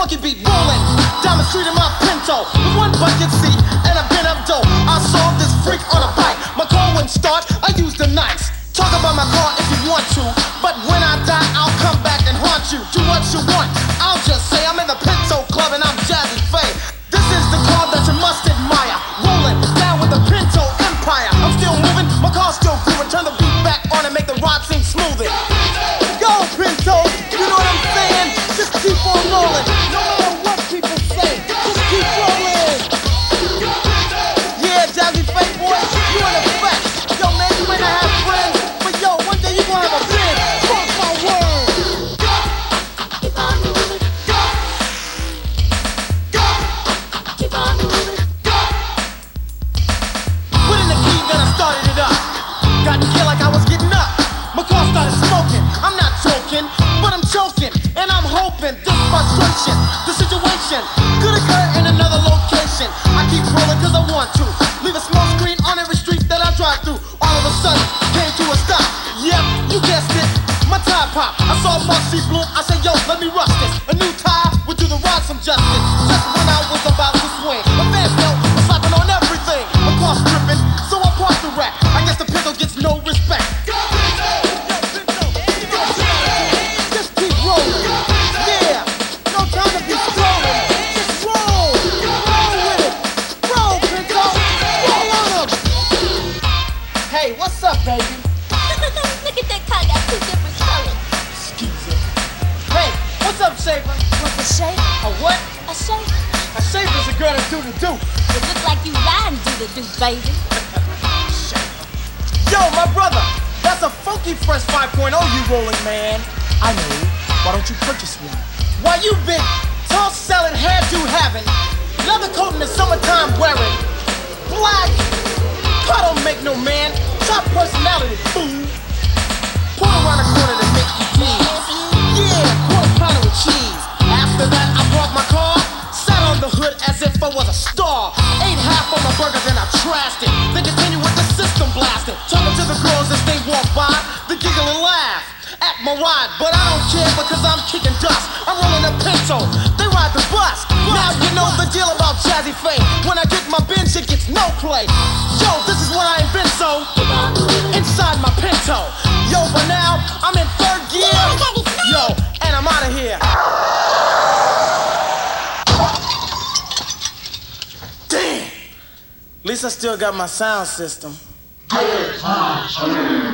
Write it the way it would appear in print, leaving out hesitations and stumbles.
funky beat rolling down the street in my Pinto with one bucket seat and a bent up dope. I saw this freak on a bike. My car wouldn't start. I used the knives. Talk about my car if you want to, but when I die, I'll come back and haunt you. Do what you want. I'll just say I'm in the Pinto Club and I'm Jazzy Faye. This is the car that you must admire. Rolling down with the Pinto Empire. I'm still moving. My car's still grooving. Turn the beat back on and make the ride seem smoother. Go Pinto, you know what I'm saying? Just keep on rolling. No matter what people say, just keep rolling. Yeah, Jazzy Faye boy, you in effect. Yo man, you may not have friends, but yo, one day you gonna have a friend. Fuck my word. Keep on moving. Go. Go. Keep on moving. Go. Put in the key, then I started it up. Got in gear like I was getting up. My car started smoking. I'm not joking, but I'm choking. And I'm hoping this frustration, the situation, could occur in another location. I keep rolling cause I want to. Leave a small screen on every street that I drive through. All of a sudden, came to a stop. Yep, you guessed it, my tire pop. I saw Marcy Bloom, I said, yo, let me rush this. A new tire would do the ride some justice. Just when I was about to swing, a fan belt was slapping on everything. My car's tripping, so I parked the wreck. I guess the Pinto gets no respect. Just keep rolling. Yeah, no time to be strolling. Just roll. Roll with it. Roll, Pinto. Roll on 'em. Hey, what's up, baby? Look at that car, got two different colors. Hey, what's up, Shaver? What's a shape? A what? A shape. A Shaver's a girl that do the do. It look like you riding through the dude, baby. Yo, my brother, that's a funky Fresh 5.0 you rolling, man. I know. Why don't you purchase one? Why you big, tall selling, hairdo having, leather coat in the summertime wearing, black, car don't make no man, top personality, fool. Pull around the corner to make you please. Yeah, quarter pounder with cheese. After that, I brought my car, sat on the hood as if I was a star. Ate half of my burger, then I trashed it. Then continue with the system blasting. Talking to the girls as they walk by, they giggle and laugh at my ride, but I don't care because I'm kicking dust. I'm rolling a Pinto, they ride the bus. Now you know the deal about Jazzy Faye. When I get my Benz, it gets no play. Yo, this is what I invent, so inside my Pinto. Yo, but now I'm in third gear. Yo, and I'm out of here. Damn. At least I still got my sound system. Good times.